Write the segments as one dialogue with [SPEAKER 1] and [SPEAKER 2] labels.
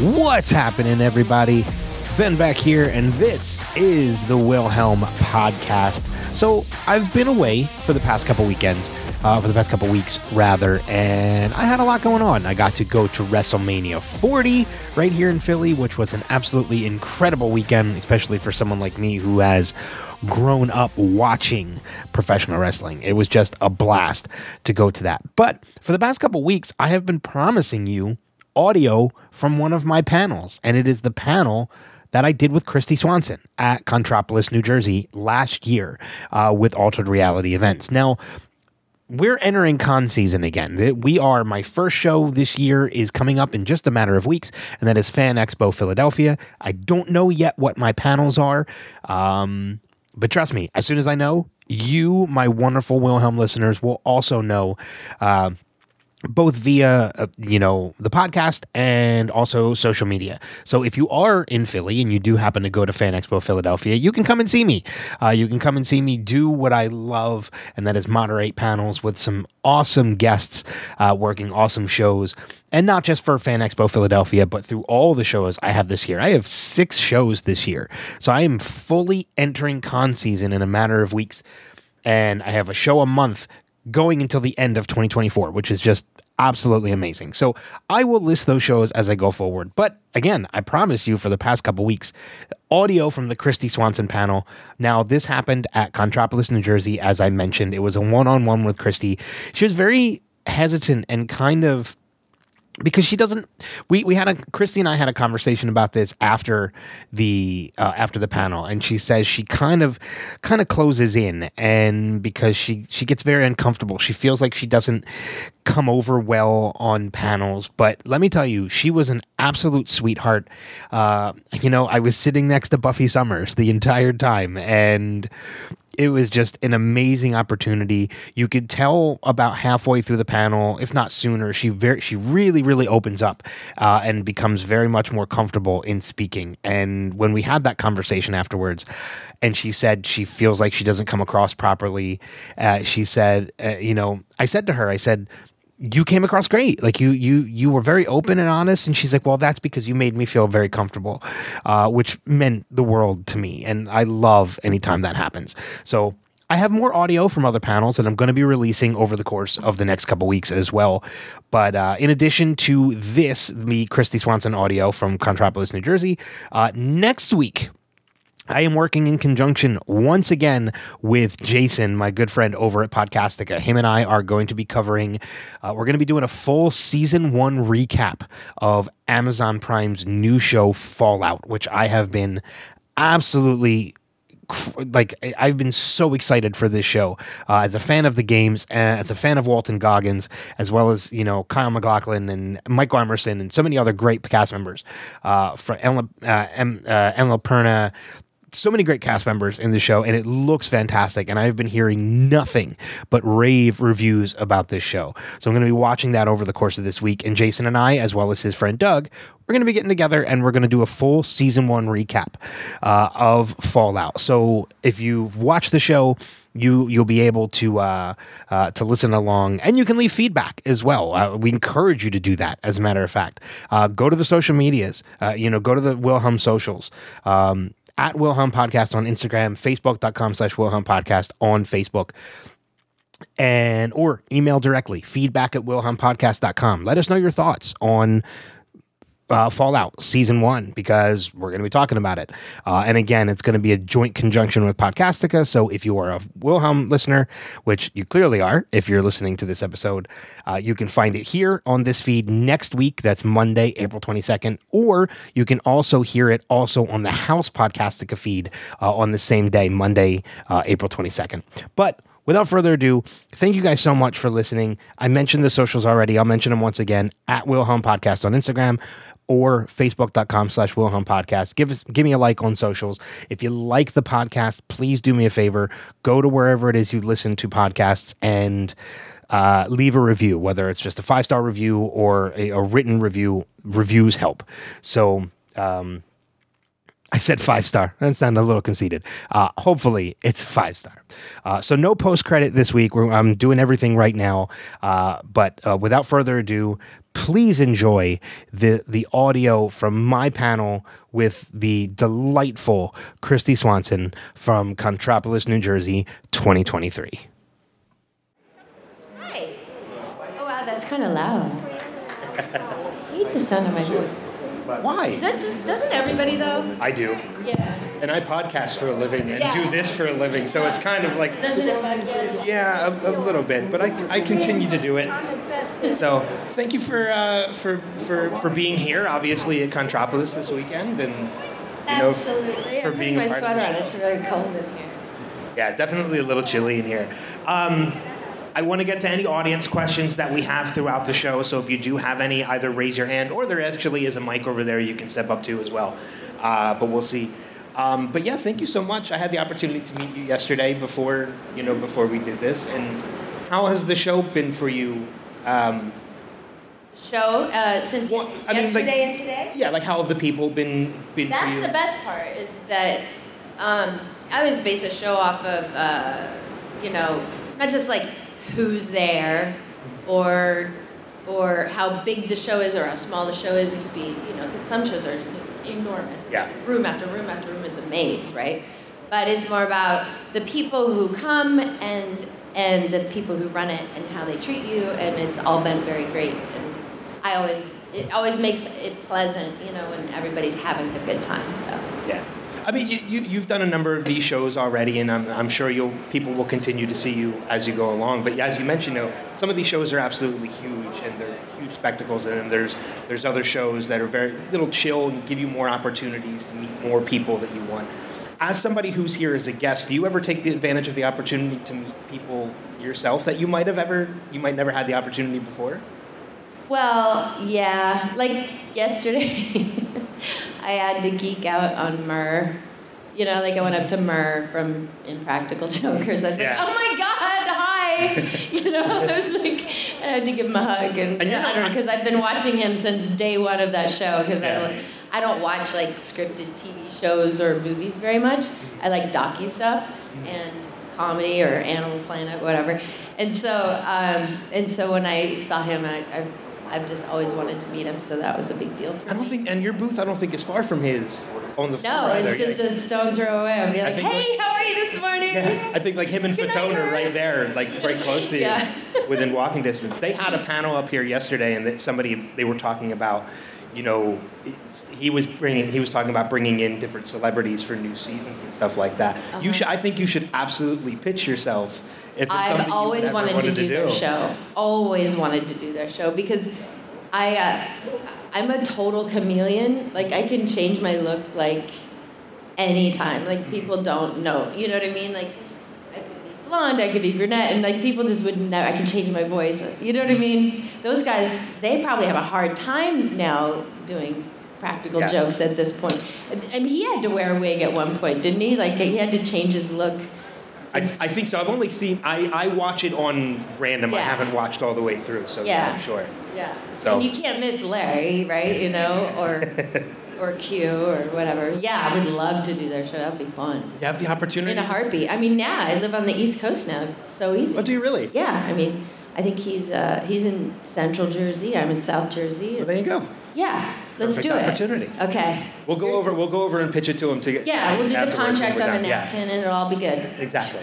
[SPEAKER 1] What's happening, everybody? Ben back here, and this is the Wilhelm Podcast. So I've been away for the past couple weekends, for the past couple weeks, rather, and I had a lot going on. I got to go to WrestleMania 40 right here in Philly, which was an absolutely incredible weekend, especially for someone like me who has grown up watching professional wrestling. It was just a blast to go to that. But for the past couple weeks, I have been promising you audio from one of my panels, and it is the panel that I did with Christy Swanson at Contropolis, New Jersey last year with Altered Reality Events. Now, we're entering con season again. My first show this year is coming up in just a matter of weeks, and that is Fan Expo Philadelphia. I don't know yet what my panels are, but trust me, as soon as I know, you, my wonderful Wilhelm listeners, will also know, both via, the podcast and also social media. So if you are in Philly and you do happen to go to Fan Expo Philadelphia, you can come and see me. You can come and see me do what I love, and that is moderate panels with some awesome guests working awesome shows. And not just for Fan Expo Philadelphia, but through all the shows I have this year. I have 6 shows this year. So I am fully entering con season in a matter of weeks. And I have a show a month going until the end of 2024, which is just absolutely amazing. So I will list those shows as I go forward. But again, I promise you for the past couple weeks, audio from the Christy Swanson panel. Now, this happened at Contropolis, New Jersey, as I mentioned. It was a one-on-one with Christy. She was very hesitant and kind of, because she doesn't, Christy and I had a conversation about this after the panel, and she says she kind of closes in, and because she gets very uncomfortable. She feels like she doesn't come over well on panels, but let me tell you, she was an absolute sweetheart. I was sitting next to Buffy Summers the entire time, and it was just an amazing opportunity. You could tell about halfway through the panel, if not sooner, she really, really opens up and becomes very much more comfortable in speaking. And when we had that conversation afterwards, and she said she feels like she doesn't come across properly, she said, I said to her, you came across great. Like you were very open and honest. And she's like, well, that's because you made me feel very comfortable, which meant the world to me. And I love anytime that happens. So I have more audio from other panels that I'm going to be releasing over the course of the next couple weeks as well. But in addition to this, the Christy Swanson audio from Contropolis, New Jersey, next week, I am working in conjunction once again with Jason, my good friend over at Podcastica. Him and I are going to be covering, we're going to be doing a full season 1 recap of Amazon Prime's new show Fallout, which I have been absolutely, I've been so excited for this show as a fan of the games, as a fan of Walton Goggins, as well as, Kyle MacLachlan and Michael Emerson and so many other great cast members, from Emma Perna. So many great cast members in the show, and it looks fantastic. And I've been hearing nothing but rave reviews about this show. So I'm going to be watching that over the course of this week. And Jason and I, as well as his friend Doug, we're going to be getting together, and we're going to do a full season 1 recap of Fallout. So if you've watched the show, you'll be able to listen along, and you can leave feedback as well. We encourage you to do that. As a matter of fact, go to the social medias. Go to the Wilhelm socials. At Wilhelm Podcast on Instagram, Facebook.com/Wilhelm Podcast on Facebook, or email directly, feedback@WilhelmPodcast.com. Let us know your thoughts on Fallout Season 1, because we're going to be talking about it. And again, it's going to be a joint conjunction with Podcastica, so if you are a Wilhelm listener, which you clearly are if you're listening to this episode, you can find it here on this feed next week. That's Monday, April 22nd, or you can also hear it also on the House Podcastica feed on the same day, Monday, April 22nd. But without further ado, thank you guys so much for listening. I mentioned the socials already. I'll mention them once again, at Wilhelm Podcast on Instagram, or Facebook.com/Wilhelm Podcast. Give me a like on socials. If you like the podcast, please do me a favor. Go to wherever it is you listen to podcasts and leave a review, whether it's just a 5-star review or a written review. Reviews help. So I said 5-star. That sounded a little conceited. Hopefully, it's 5-star. So no post-credit this week. I'm doing everything right now. But without further ado, please enjoy the audio from my panel with the delightful Christy Swanson from Contropolis, New Jersey, 2023.
[SPEAKER 2] Hi. Oh, wow, that's kind of loud. I hate the sound of my voice.
[SPEAKER 1] Why?
[SPEAKER 2] Doesn't everybody, though?
[SPEAKER 1] I do.
[SPEAKER 2] Yeah.
[SPEAKER 1] And I podcast for a living and
[SPEAKER 2] Yeah.
[SPEAKER 1] do this for a living, so it's kind of like...
[SPEAKER 2] Doesn't it bug you?
[SPEAKER 1] Yeah, a little bit, but I continue to do it. So thank you for being here, obviously at Contropolis this weekend, and
[SPEAKER 2] Absolutely.
[SPEAKER 1] for
[SPEAKER 2] I'm
[SPEAKER 1] being
[SPEAKER 2] putting
[SPEAKER 1] a
[SPEAKER 2] my
[SPEAKER 1] part
[SPEAKER 2] sweater
[SPEAKER 1] of
[SPEAKER 2] on.
[SPEAKER 1] the show.
[SPEAKER 2] It's really cold in here.
[SPEAKER 1] Yeah, definitely a little chilly in here. I want to get to any audience questions that we have throughout the show, so if you do have any, either raise your hand, or there actually is a mic over there you can step up to as well. But we'll see. But yeah, thank you so much. I had the opportunity to meet you yesterday before we did this. And how has the show been for you?
[SPEAKER 2] Since yesterday and today?
[SPEAKER 1] Yeah, like how have the people been for you?
[SPEAKER 2] That's the best part, is that I always base a show off of, not just like who's there or how big the show is or how small the show is. It could be, because some shows are enormous.
[SPEAKER 1] Yeah.
[SPEAKER 2] Room after room after room is a maze, right? But it's more about the people who come and the people who run it and how they treat you, and it's all been very great. And it always makes it pleasant, when everybody's having a good time. So.
[SPEAKER 1] Yeah. I mean, you've done a number of these shows already, and I'm sure people will continue to see you as you go along. But as you mentioned, some of these shows are absolutely huge, and they're huge spectacles. And then there's other shows that are very little chill and give you more opportunities to meet more people that you want. As somebody who's here as a guest, do you ever take the advantage of the opportunity to meet people yourself that you might never had the opportunity before?
[SPEAKER 2] Well, yeah. Like yesterday, I had to geek out on Murr. I went up to Murr from Impractical Jokers. I was like, oh my God, hi! I was like, I had to give him a hug. And I don't know, because I've been watching him since day one of that show, because I don't watch like scripted TV shows or movies very much. I like docu stuff and comedy or Animal Planet, whatever. And so when I saw him, I've just always wanted to meet him, so that was a big deal for me.
[SPEAKER 1] And your booth, I don't think is far from his on the floor.
[SPEAKER 2] No,
[SPEAKER 1] either.
[SPEAKER 2] it's just a stone's throw away. I'll be like, hey, how are you this morning?
[SPEAKER 1] Yeah, I think like him and Fatone are right there, like right close to you, within walking distance. They had a panel up here yesterday, and they were talking about, he was talking about bringing in different celebrities for new seasons and stuff like that. Uh-huh. I think you should absolutely pitch yourself.
[SPEAKER 2] I've always wanted to do their show. Always wanted to do their show, because I'm a total chameleon. Like, I can change my look like anytime. Like, people don't know. You know what I mean? Like, I could be blonde, I could be brunette, and like people just wouldn't know. I can change my voice. You know what I mean? Those guys, they probably have a hard time now doing practical jokes at this point. I mean, he had to wear a wig at one point, didn't he? Like, he had to change his look.
[SPEAKER 1] I think so. I've only seen, I watch it on random. Yeah. I haven't watched all the way through, so I'm sure.
[SPEAKER 2] Yeah. So. And you can't miss Larry, right? Or Q or whatever. Yeah, I would love to do their show. That would be fun.
[SPEAKER 1] You have the opportunity?
[SPEAKER 2] In a heartbeat. I mean, I live on the East Coast now. It's so easy.
[SPEAKER 1] Oh, do you really?
[SPEAKER 2] Yeah. I mean, I think he's in Central Jersey. I'm in South Jersey.
[SPEAKER 1] Well, there you go.
[SPEAKER 2] Yeah. Let's do it.
[SPEAKER 1] Opportunity.
[SPEAKER 2] Okay.
[SPEAKER 1] We'll go over and pitch it to him to get.
[SPEAKER 2] Yeah, we'll do the contract on a napkin, and it'll all be good.
[SPEAKER 1] Exactly.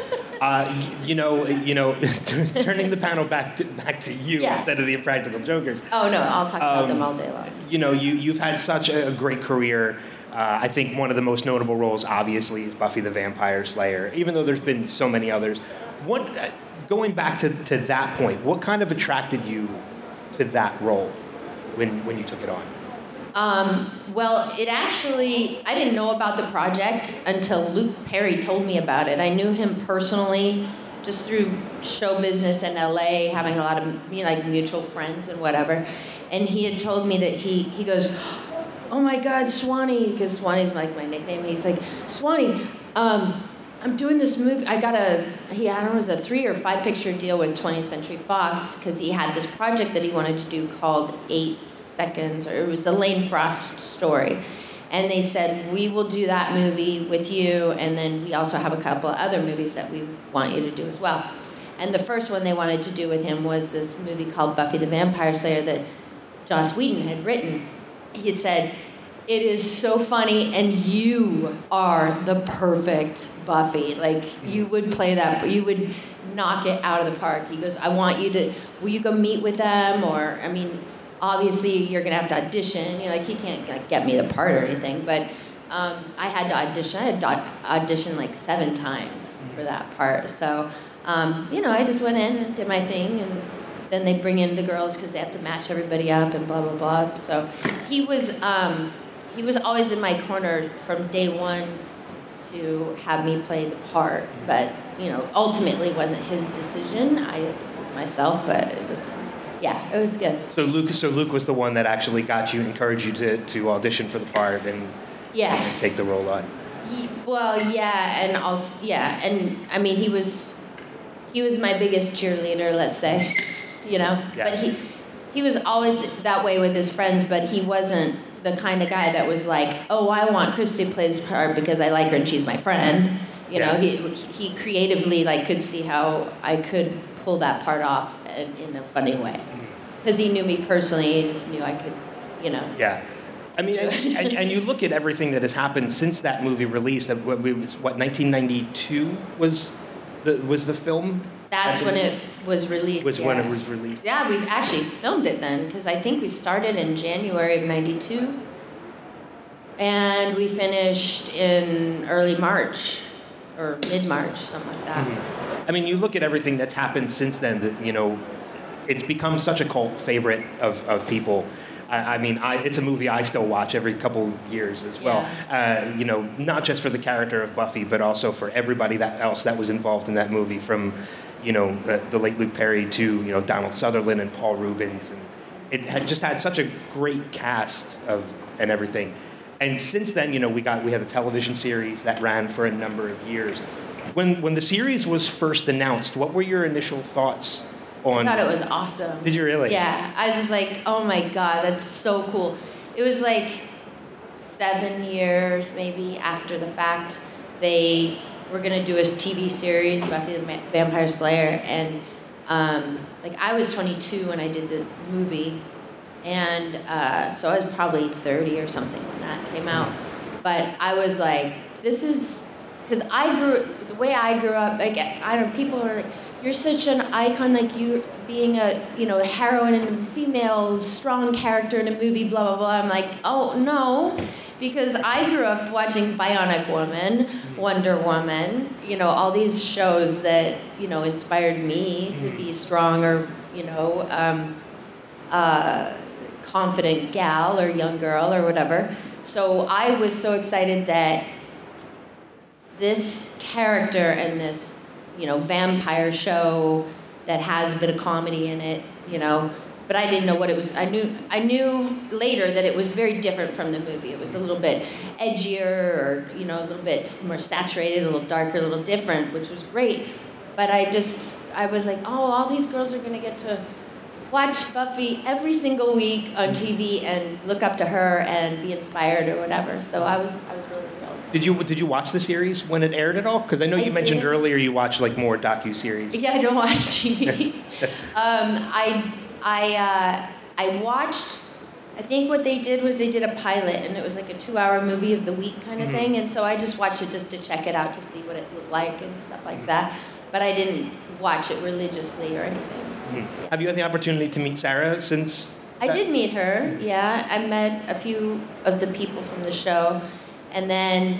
[SPEAKER 1] Turning the panel back to you instead of the Impractical Jokers.
[SPEAKER 2] Oh no, I'll talk about them all day long.
[SPEAKER 1] You've had such a great career. I think one of the most notable roles, obviously, is Buffy the Vampire Slayer. Even though there's been so many others, going back to that point, what kind of attracted you to that role when you took it on?
[SPEAKER 2] Well, I didn't know about the project until Luke Perry told me about it. I knew him personally just through show business in LA, having a lot of mutual friends and whatever. And he had told me that he goes, oh my God, Swanee, because Swanee's like my nickname. He's like, Swanee, I'm doing this movie. I got a 3 or 5 picture deal with 20th Century Fox, because he had this project that he wanted to do called 8 Seconds, or it was the Lane Frost story. And they said, we will do that movie with you, and then we also have a couple of other movies that we want you to do as well. And the first one they wanted to do with him was this movie called Buffy the Vampire Slayer that Joss Whedon had written. He said, it is so funny, and you are the perfect Buffy. Like, you would play that, you would knock it out of the park. He goes, I want you to, will you go meet with them? Or, I mean, obviously you're going to have to audition. You know, like, he can't like get me the part or anything, but I had to audition. I had to audition like 7 times for that part. So, you know, I just went in and did my thing, and then they bring in the girls because they have to match everybody up and blah, blah, blah. So he was always in my corner from day one to have me play the part. But, you know, ultimately it wasn't his decision. I did it myself, but it was, yeah, it was good.
[SPEAKER 3] So Luke was the one that actually encouraged you to audition for the part and take the role on.
[SPEAKER 2] Well, yeah, and also, yeah, and I mean, he was my biggest cheerleader, let's say, you know. Yeah. But he was always that way with his friends, but he wasn't the kind of guy that was like, oh, I want Christy to play this part because I like her and she's my friend. You know, he creatively like could see how I could pull that part off in a funny way, because he knew me personally. He just knew I could, you know.
[SPEAKER 3] Yeah. I mean, and you look at everything that has happened since that movie released. It was what, 1992 was the film.
[SPEAKER 2] That's when it was released.
[SPEAKER 3] When it was released.
[SPEAKER 2] Yeah, we actually filmed it then, because I think we started in January of '92, and we finished in early March or mid-March, something like that.
[SPEAKER 3] Mm-hmm. I mean, you look at everything that's happened since then. That, you know, it's become such a cult favorite of people. I mean, it's a movie I still watch every couple years as well. Yeah. You know, not just for the character of Buffy, but also for everybody else that was involved in that movie, from, you know, the late Luke Perry to, you know, Donald Sutherland and Paul Reubens, and it had just had such a great cast and everything. And since then, you know, we had a television series that ran for a number of years. When the series was first announced, what were your initial thoughts? I
[SPEAKER 2] thought it was awesome.
[SPEAKER 3] Did you really?
[SPEAKER 2] Yeah, I was like, oh my God, that's so cool. It was like 7 years maybe after the fact, they were gonna do a TV series, Buffy the Vampire Slayer, and like I was 22 when I did the movie, and so I was probably 30 or something when that came out. But I was like, this is, because the way I grew up, like, I don't know, people are like, you're such an icon, like you being a, you know, a heroine and a female strong character in a movie, blah, blah, blah. I'm like, oh, no, because I grew up watching Bionic Woman, Wonder Woman, you know, all these shows that, you know, inspired me to be strong, or, you know, confident gal or young girl or whatever. So I was so excited that this character and this, you know, vampire show that has a bit of comedy in it, you know, but I didn't know what it was. I knew later that it was very different from the movie. It was a little bit edgier, or, you know, a little bit more saturated, a little darker, a little different, which was great. But I was like, oh, all these girls are gonna get to watch Buffy every single week on TV and look up to her and be inspired or whatever. So I was really thrilled.
[SPEAKER 3] Did you watch the series when it aired at all? Because I know you mentioned earlier you watched like more docu-series.
[SPEAKER 2] Yeah, I don't watch TV. I watched, I think what they did was they did a pilot, and it was like a 2-hour movie of the week kind of thing, and so I just watched it just to check it out to see what it looked like and stuff like that. But I didn't watch it religiously or anything.
[SPEAKER 3] Have you had the opportunity to meet Sarah since?
[SPEAKER 2] I did meet her, yeah. I met a few of the people from the show. And then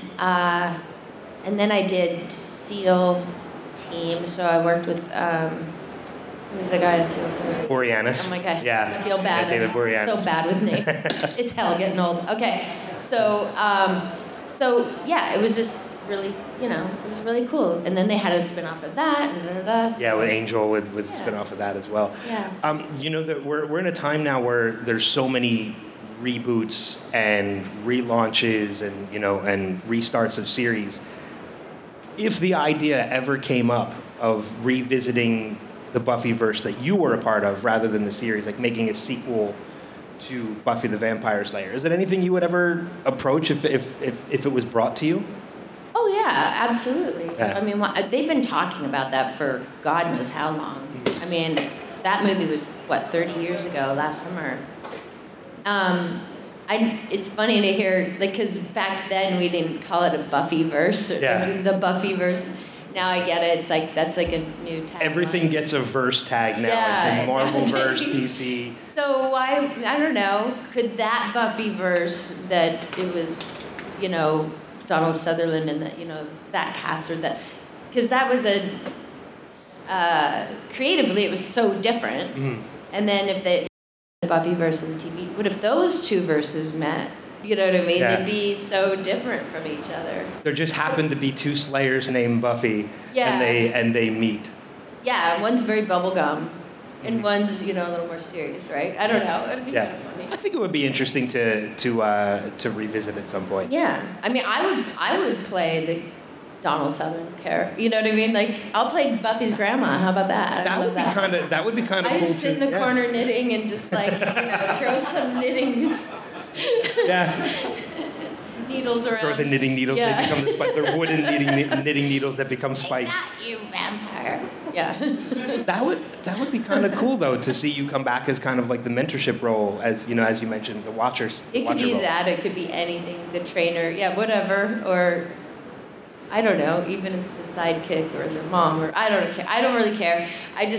[SPEAKER 2] I did SEAL Team. So I worked with who's the guy at SEAL Team?
[SPEAKER 3] Boreanaz.
[SPEAKER 2] Oh my God.
[SPEAKER 3] Yeah.
[SPEAKER 2] I feel bad.
[SPEAKER 3] Yeah, David Boreanaz.
[SPEAKER 2] I'm so bad with names. It's hell getting old. Okay. So yeah, it was just really, you know, it was really cool. And then they had a spin-off of that. So.
[SPEAKER 3] Yeah, with Angel was a spin-off of that as well.
[SPEAKER 2] Yeah.
[SPEAKER 3] You know, that we're in a time now where there's so many reboots and relaunches and, you know, and restarts of series. If the idea ever came up of revisiting the Buffyverse that you were a part of rather than the series, like making a sequel to Buffy the Vampire Slayer. Is it anything you would ever approach if it was brought to you?
[SPEAKER 2] Oh yeah, absolutely.
[SPEAKER 3] Yeah.
[SPEAKER 2] I mean, they've been talking about that for God knows how long. I mean, that movie was 30 years ago, last summer. It's funny to hear, like, because back then we didn't call it a Buffyverse, or the Buffyverse. Now I get it. It's like that's like a new tag.
[SPEAKER 3] Everything gets a verse tag now. It's in Marvelverse, DC.
[SPEAKER 2] So I don't know. Could that Buffyverse that it was, Donald Sutherland and that cast, or that, because that was creatively it was so different. Mm-hmm. And then if the Buffyverse and the TV, what if those two verses met? You know what I mean?
[SPEAKER 3] Yeah.
[SPEAKER 2] They'd be so different from each other.
[SPEAKER 3] There just happened to be two Slayers named Buffy,
[SPEAKER 2] yeah.
[SPEAKER 3] and they meet.
[SPEAKER 2] Yeah, one's very bubblegum, and one's a little more serious, right? I don't know. It'd be kind of funny.
[SPEAKER 3] I think it would be interesting to revisit at some point.
[SPEAKER 2] Yeah, I mean, I would play the Donald Sutherland character. You know what I mean? Like, I'll play Buffy's grandma. How about that?
[SPEAKER 3] That would be kind of cool.
[SPEAKER 2] I just sit in the corner knitting and just throw some knitting.
[SPEAKER 3] Yeah.
[SPEAKER 2] Needles around.
[SPEAKER 3] Throw the knitting needles.
[SPEAKER 2] Yeah.
[SPEAKER 3] They become the spikes. They're wooden knitting needles that become spikes.
[SPEAKER 2] Not you, vampire. Yeah.
[SPEAKER 3] That would be kind of cool though, to see you come back as kind of like the mentorship role, as you mentioned, the watchers.
[SPEAKER 2] It could be
[SPEAKER 3] role.
[SPEAKER 2] that. It could be anything. The trainer. Yeah, whatever. Or I don't know. Even the sidekick or the mom. Or I don't care. I don't really care.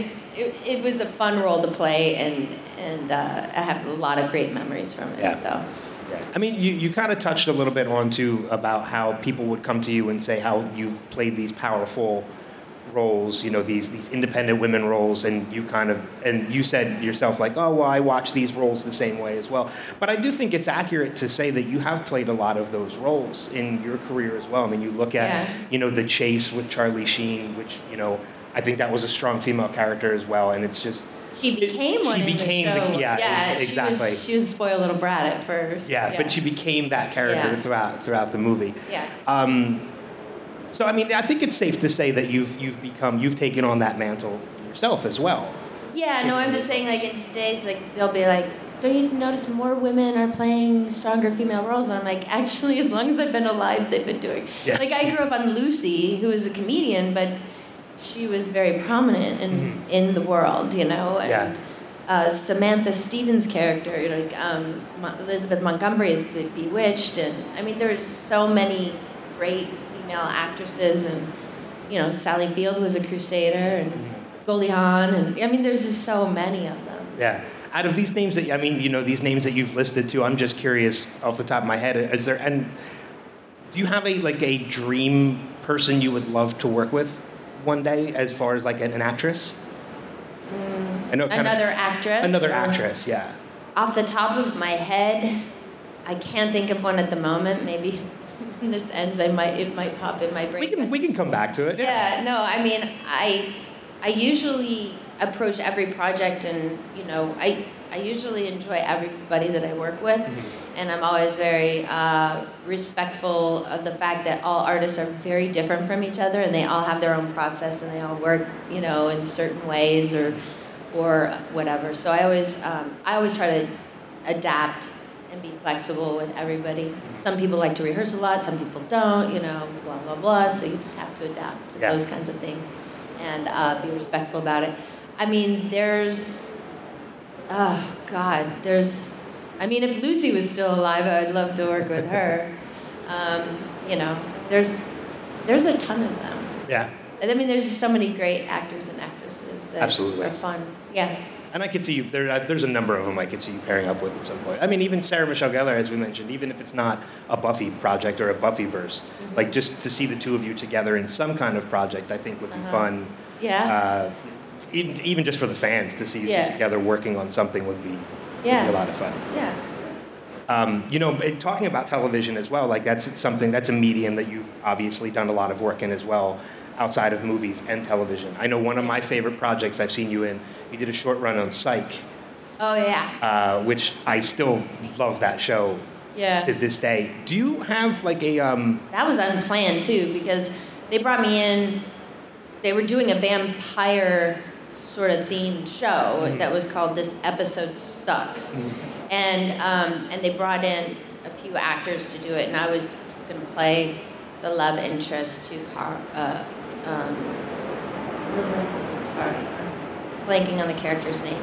[SPEAKER 2] It was a fun role to play, and I have a lot of great memories from it.
[SPEAKER 3] Yeah.
[SPEAKER 2] So.
[SPEAKER 3] Yeah. I mean, you kind of touched a little bit on too about how people would come to you and say how you've played these powerful roles, these independent women roles, and you said yourself like, oh, well, I watch these roles the same way as well. But I do think it's accurate to say that you have played a lot of those roles in your career as well. I mean, you look at, The Chase with Charlie Sheen, which, I think that was a strong female character as well, and it's just...
[SPEAKER 2] She became one in the show.
[SPEAKER 3] Exactly.
[SPEAKER 2] She was a spoiled little brat at first.
[SPEAKER 3] Yeah, but she became that character throughout the movie.
[SPEAKER 2] Yeah.
[SPEAKER 3] So I mean, I think it's safe to say that you've taken on that mantle yourself as well.
[SPEAKER 2] Yeah. No, I'm just saying, like, in today's, like, they'll be like, don't you notice more women are playing stronger female roles? And I'm like, actually, as long as I've been alive, they've been doing. Yeah. Like, I grew up on Lucy, who was a comedian, but she was very prominent in the world, and Samantha Stevens' character, Elizabeth Montgomery is Bewitched, and I mean, there's so many great female actresses, and Sally Field was a Crusader, and Goldie Hawn, and I mean, there's just so many of them.
[SPEAKER 3] Yeah. Out of these names these names that you've listed too, I'm just curious off the top of my head, do you have a dream person you would love to work with one day, as far as like an actress?
[SPEAKER 2] Another actress?
[SPEAKER 3] Another actress, yeah.
[SPEAKER 2] Off the top of my head, I can't think of one at the moment. Maybe when this ends, it might pop in my brain.
[SPEAKER 3] We can come back to it.
[SPEAKER 2] Yeah, no, I mean, I usually approach every project, and I usually enjoy everybody that I work with. And I'm always very respectful of the fact that all artists are very different from each other, and they all have their own process, and they all work, in certain ways or whatever. So I always try to adapt and be flexible with everybody. Some people like to rehearse a lot, some people don't, blah, blah, blah. So you just have to adapt to those kinds of things and be respectful about it. I mean, if Lucy was still alive, I'd love to work with her. There's a ton of them.
[SPEAKER 3] Yeah.
[SPEAKER 2] I mean, there's just so many great actors and actresses that
[SPEAKER 3] Absolutely.
[SPEAKER 2] are fun. Yeah.
[SPEAKER 3] And I could see you, there's a number of them I could see you pairing up with at some point. I mean, even Sarah Michelle Gellar, as we mentioned, even if it's not a Buffy project or a Buffyverse, like just to see the two of you together in some kind of project, I think would be fun.
[SPEAKER 2] Yeah.
[SPEAKER 3] Even just for the fans to see you two together working on something would be a lot of fun.
[SPEAKER 2] Yeah.
[SPEAKER 3] Talking about television as well, like that's a medium that you've obviously done a lot of work in as well, outside of movies and television. I know one of my favorite projects I've seen you in, you did a short run on Psych.
[SPEAKER 2] Oh, yeah.
[SPEAKER 3] Which I still love that show to this day. Do you have like a...
[SPEAKER 2] That was unplanned too, because they brought me in, they were doing a vampire sort of themed show that was called This Episode Sucks. And they brought in a few actors to do it, and I was going to play the love interest to what was his name? Sorry, I'm blanking on the character's name.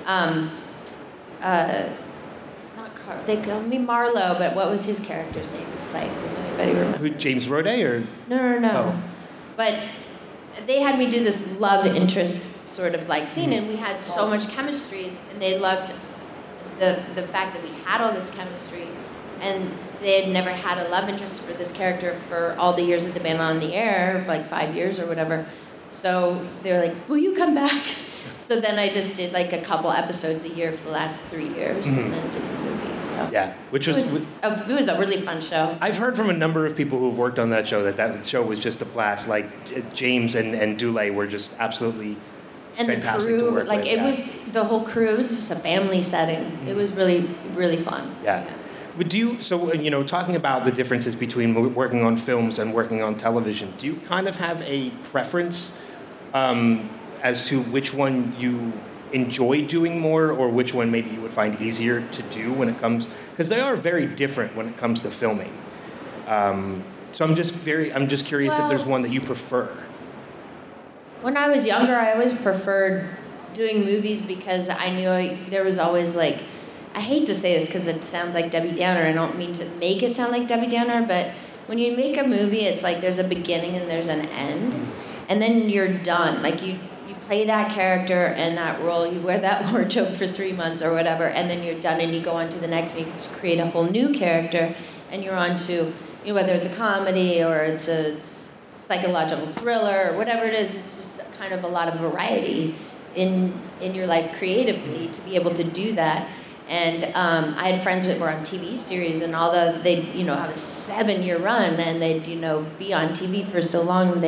[SPEAKER 2] Not Carl. They call me Marlowe, but what was his character's name? It's like, does anybody remember?
[SPEAKER 3] Who, James Roday or?
[SPEAKER 2] No.
[SPEAKER 3] Oh.
[SPEAKER 2] But they had me do this love interest sort of like scene, and we had so much chemistry, and they loved the fact that we had all this chemistry, and they had never had a love interest for this character for all the years that they've been on the air, like 5 years or whatever. So they were like, will you come back? So then I just did like a couple episodes a year for the last 3 years, and then did the movie. So
[SPEAKER 3] Yeah, which was...
[SPEAKER 2] it was a really fun show.
[SPEAKER 3] I've heard from a number of people who've worked on that show that show was just a blast. Like James and Dule were just absolutely
[SPEAKER 2] and the
[SPEAKER 3] fantastic to
[SPEAKER 2] crew,
[SPEAKER 3] work
[SPEAKER 2] like
[SPEAKER 3] with,
[SPEAKER 2] it
[SPEAKER 3] yeah.
[SPEAKER 2] was the whole crew. It was just a family setting. It was really, really fun.
[SPEAKER 3] Yeah. But do you, so, talking about the differences between working on films and working on television, do you kind of have a preference as to which one you enjoy doing more, or which one maybe you would find easier to do when it comes, because they are very different when it comes to filming. So I'm just curious if there's one that you prefer.
[SPEAKER 2] When I was younger, I always preferred doing movies because I knew there was always like, I hate to say this because it sounds like Debbie Downer. I don't mean to make it sound like Debbie Downer, but when you make a movie, it's like there's a beginning and there's an end, and then you're done. Like you play that character and that role, you wear that wardrobe for 3 months or whatever, and then you're done and you go on to the next and you create a whole new character, and you're on to, whether it's a comedy or it's a psychological thriller or whatever it is, it's just kind of a lot of variety in your life creatively to be able to do that. And I had friends that were on TV series, and although they'd, have a 7-year run and they'd, be on TV for so long,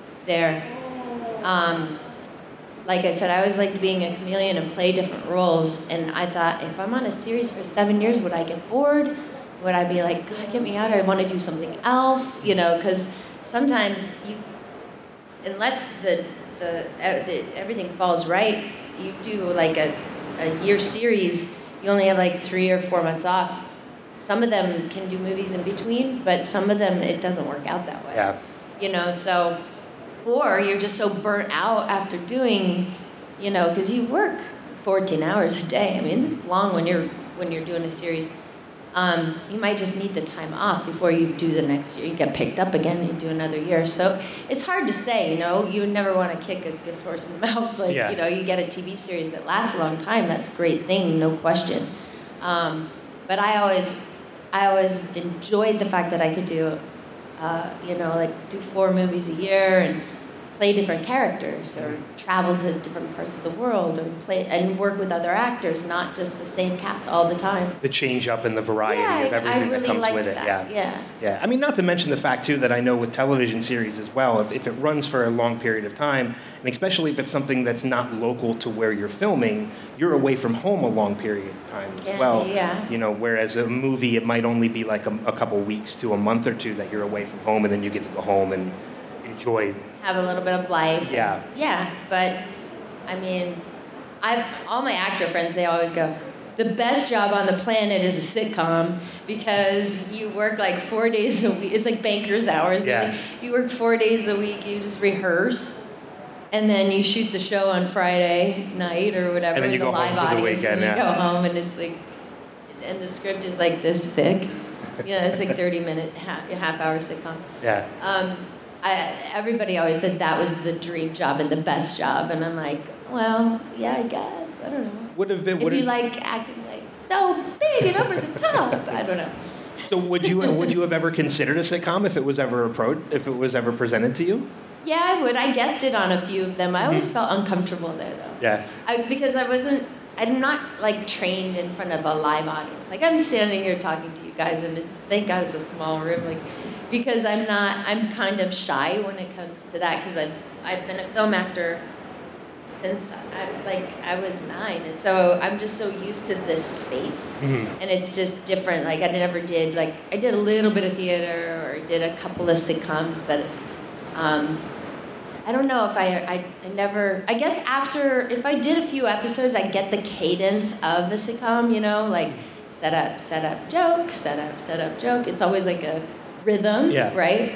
[SPEAKER 2] like I said, I always liked being a chameleon and play different roles. And I thought, if I'm on a series for 7 years, would I get bored? Would I be like, God, get me out, I want to do something else? Because sometimes unless everything falls right, you do like a year series, you only have like 3 or 4 months off. Some of them can do movies in between, but some of them, it doesn't work out that way.
[SPEAKER 3] Yeah.
[SPEAKER 2] So, or you're just so burnt out after doing, because you work 14 hours a day. I mean, this is long when you're doing a series. You might just need the time off before you do the next year. You get picked up again and you do another year. So it's hard to say, You would never want to kick a good horse in the mouth. Like, you get a TV series that lasts a long time. That's a great thing, no question. But I always enjoyed the fact that I could do, do 4 movies a year and play different characters, or travel to different parts of the world, and work with other actors, not just the same cast all the time.
[SPEAKER 3] The change up and the variety of everything
[SPEAKER 2] really
[SPEAKER 3] that comes with it.
[SPEAKER 2] That.
[SPEAKER 3] Yeah. I mean, not to mention the fact too that I know with television series as well, if it runs for a long period of time, and especially if it's something that's not local to where you're filming, you're away from home a long period of time as well.
[SPEAKER 2] Yeah.
[SPEAKER 3] Whereas a movie, it might only be like a couple weeks to a month or two that you're away from home, and then you get to go home and enjoy.
[SPEAKER 2] Have a little bit of life.
[SPEAKER 3] Yeah.
[SPEAKER 2] Yeah, but I mean, all my actor friends, they always go, the best job on the planet is a sitcom, because you work like 4 days a week. It's like banker's hours.
[SPEAKER 3] Yeah.
[SPEAKER 2] You work 4 days a week. You just rehearse, and then you shoot the show on Friday night or whatever.
[SPEAKER 3] And then you
[SPEAKER 2] with
[SPEAKER 3] go
[SPEAKER 2] the live
[SPEAKER 3] home for the
[SPEAKER 2] audience,
[SPEAKER 3] weekend.
[SPEAKER 2] and you go home, and it's like, and the script is like this thick. It's like 30-minute, half-hour sitcom.
[SPEAKER 3] Yeah.
[SPEAKER 2] Everybody always said that was the dream job and the best job, and I'm like, well, yeah, I guess. I don't know. If you like acting like so big and over the top, I don't know.
[SPEAKER 3] So would you have ever considered a sitcom if it was ever presented to you?
[SPEAKER 2] Yeah, I would. I guessed it on a few of them. I always felt uncomfortable there, though.
[SPEAKER 3] Yeah.
[SPEAKER 2] Because I'm not like trained in front of a live audience. Like, I'm standing here talking to you guys, and thank God it's a small room. Like, because I'm kind of shy when it comes to that, because I've been a film actor since I was 9, and so I'm just so used to this space, and it's just different. Like, I did a little bit of theater, or I did a couple of sitcoms, but I don't know if I never, I guess after, if I did a few episodes, I get the cadence of the sitcom, you know, like set up, joke, set up, joke. It's always like a rhythm, right?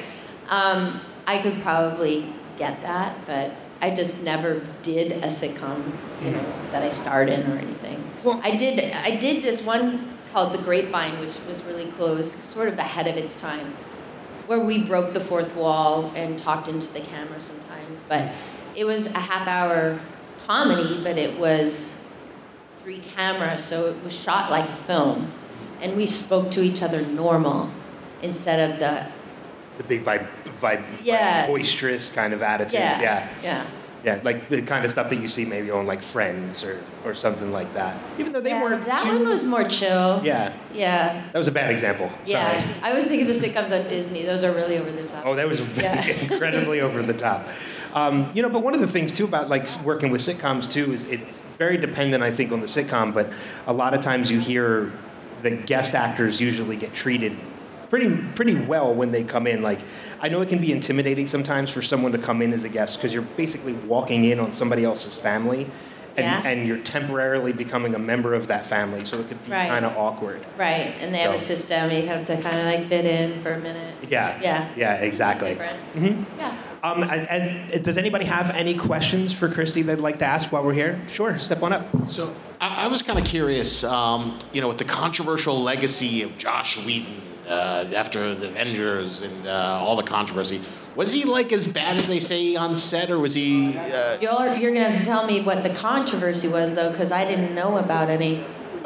[SPEAKER 2] I could probably get that, but I just never did a sitcom, you know, that I starred in or anything. Well, I did this one called The Grapevine, which was really cool. It was sort of ahead of its time, where we broke the fourth wall and talked into the camera sometimes. But it was a half-hour comedy, but it was 3 cameras, so it was shot like a film. And we spoke to each other normal instead of the
[SPEAKER 3] big boisterous kind of attitudes. Yeah, like the kind of stuff that you see maybe on like Friends or something like that. Even though they weren't
[SPEAKER 2] that one was more chill.
[SPEAKER 3] Yeah.
[SPEAKER 2] That
[SPEAKER 3] was a bad example.
[SPEAKER 2] Yeah.
[SPEAKER 3] Sorry.
[SPEAKER 2] I was thinking the sitcoms on Disney. Those are really over the top.
[SPEAKER 3] Oh, that was incredibly over the top. You know, but one of the things too about like working with sitcoms too is it's very dependent, I think, on the sitcom. But a lot of times you hear the guest actors usually get treated pretty well when they come in. Like, I know it can be intimidating sometimes for someone to come in as a guest because you're basically walking in on somebody else's family, and you're temporarily becoming a member of that family, so it could be kind of awkward.
[SPEAKER 2] Right, and they have a system, and you have to kind of like fit in for a minute.
[SPEAKER 3] Yeah, exactly.
[SPEAKER 2] Different.
[SPEAKER 3] Mm-hmm.
[SPEAKER 2] Yeah.
[SPEAKER 3] And does anybody have any questions for Christy they'd like to ask while we're here? Sure, step on up.
[SPEAKER 4] So I was kind of curious, you know, with the controversial legacy of Joss Whedon after the Avengers and all the controversy, was he like as bad as they say on set, or was he?
[SPEAKER 2] You're gonna have to tell me what the controversy was, though, because I didn't know about any.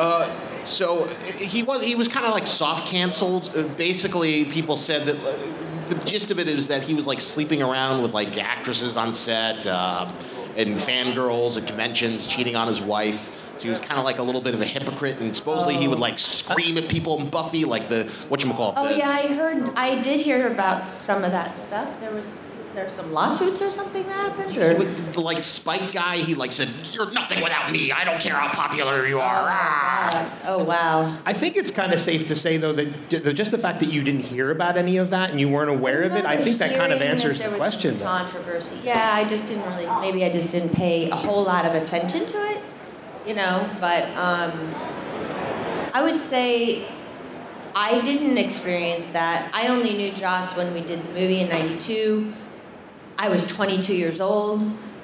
[SPEAKER 4] So he was kind of like soft canceled. Basically, people said that the gist of it is that he was like sleeping around with like actresses on set and fangirls at conventions, cheating on his wife. So he was kind of like a little bit of a hypocrite, and supposedly he would like scream at people in Buffy, like the whatchamacallit.
[SPEAKER 2] I did hear about some of that stuff. There's some lawsuits or something that happened? Or?
[SPEAKER 4] The like Spike guy, he like said, "You're nothing without me. I don't care how popular you are."
[SPEAKER 2] Oh wow.
[SPEAKER 3] I think it's kind of safe to say though that just the fact that you didn't hear about any of that and you weren't aware of it, I think that kind of answers the question.
[SPEAKER 2] There was some controversy. Yeah, I just didn't pay a whole lot of attention to it, you know. But I would say I didn't experience that. I only knew Joss when we did the movie in '92. I was 22 years old.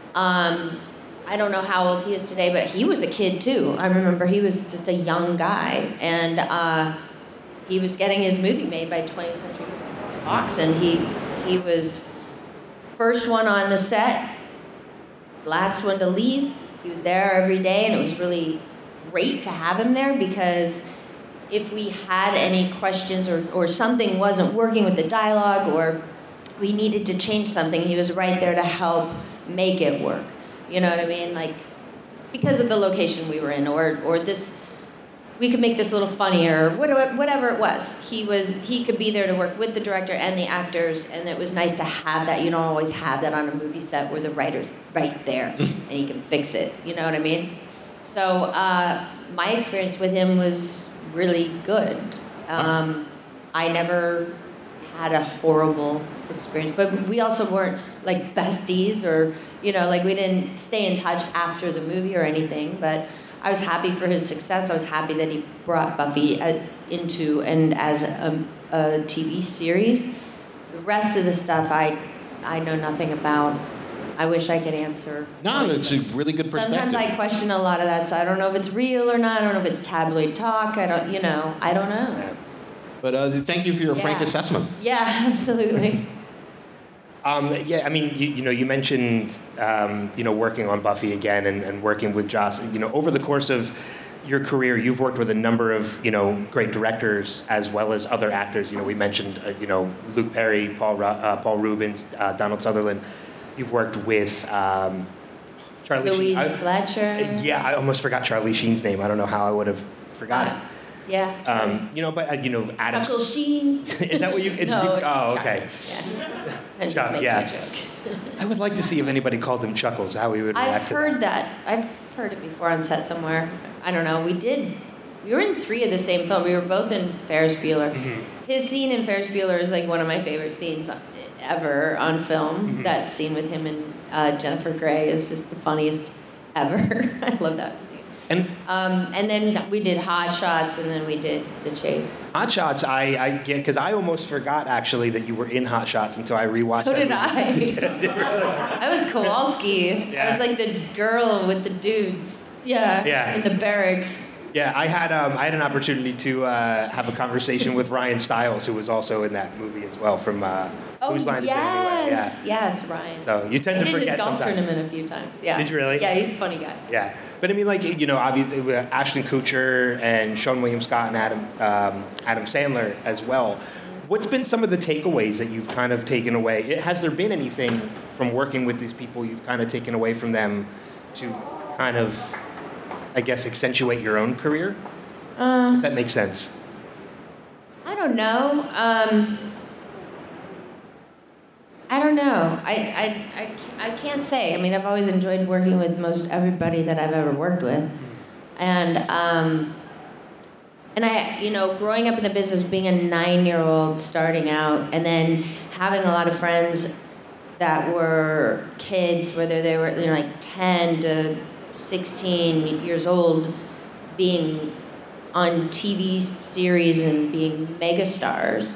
[SPEAKER 2] I don't know how old he is today, but he was a kid too. I remember he was just a young guy, and he was getting his movie made by 20th Century Fox, and he was first one on the set, last one to leave. He was there every day, and it was really great to have him there, because if we had any questions or something wasn't working with the dialogue or we needed to change something, he was right there to help make it work. You know what I mean? Like, because of the location we were in, or this, we could make this a little funnier, or whatever it was. He could be there to work with the director and the actors, and it was nice to have that. You don't always have that on a movie set where the writer's right there and he can fix it. You know what I mean? So my experience with him was really good. I never had a horrible experience, but we also weren't like besties, or like we didn't stay in touch after the movie or anything. But I was happy for his success. I was happy that he brought Buffy into and as a TV series. The rest of the stuff I know nothing about. I wish I could answer.
[SPEAKER 4] No, it's a really good perspective.
[SPEAKER 2] Sometimes I question a lot of that, so I don't know if it's real or not. I don't know if it's tabloid talk. I don't know.
[SPEAKER 4] Yeah. But thank you for your frank assessment.
[SPEAKER 2] Yeah, absolutely.
[SPEAKER 3] I mean, you mentioned, working on Buffy again and working with Joss. Over the course of your career, you've worked with a number of, great directors as well as other actors. We mentioned, Luke Perry, Paul Rubens, Donald Sutherland. You've worked with Charlie
[SPEAKER 2] Louise Fletcher.
[SPEAKER 3] Yeah, I almost forgot Charlie Sheen's name. I don't know how I would have forgotten it.
[SPEAKER 2] Yeah.
[SPEAKER 3] Adam.
[SPEAKER 2] Chuckle Sheen.
[SPEAKER 3] Is that what you?
[SPEAKER 2] No.
[SPEAKER 3] Oh, okay.
[SPEAKER 2] Yeah. I'm just making a joke.
[SPEAKER 3] I would like to see if anybody called him Chuckles, how he would react to that.
[SPEAKER 2] I've heard it before on set somewhere. I don't know. We did we were in 3 of the same film. We were both in Ferris Bueller. His scene in Ferris Bueller is like one of my favorite scenes ever on film. That scene with him and Jennifer Grey is just the funniest ever. I love that scene. And then we did Hot Shots, and then we did The Chase.
[SPEAKER 3] Hot Shots, I get, because I almost forgot actually that you were in Hot Shots until I rewatched.
[SPEAKER 2] So
[SPEAKER 3] that
[SPEAKER 2] did
[SPEAKER 3] movie.
[SPEAKER 2] I. I was Kowalski.
[SPEAKER 3] Yeah.
[SPEAKER 2] I was like the girl with the dudes. Yeah. In the barracks.
[SPEAKER 3] Yeah, I had an opportunity to have a conversation with Ryan Stiles, who was also in that movie as well, from Whose Line Is It Anyway?
[SPEAKER 2] Yes, Ryan.
[SPEAKER 3] So you tend to forget
[SPEAKER 2] I did his golf
[SPEAKER 3] sometimes.
[SPEAKER 2] tournament a few times. Yeah.
[SPEAKER 3] Did you really?
[SPEAKER 2] Yeah, he's a funny guy.
[SPEAKER 3] Yeah, but I mean, like, you know, obviously Ashton Kutcher and Sean William Scott and Adam Sandler as well. What's been some of the takeaways that you've kind of taken away? Has there been anything from working with these people you've kind of taken away from them to kind of, I guess, accentuate your own career? If that makes sense.
[SPEAKER 2] I don't know. I don't know. I can't say. I mean, I've always enjoyed working with most everybody that I've ever worked with, and I, you know, growing up in the business, being a 9-year-old starting out, and then having a lot of friends that were kids, whether they were, you know, like 10 to 16 years old, being on TV series and being megastars.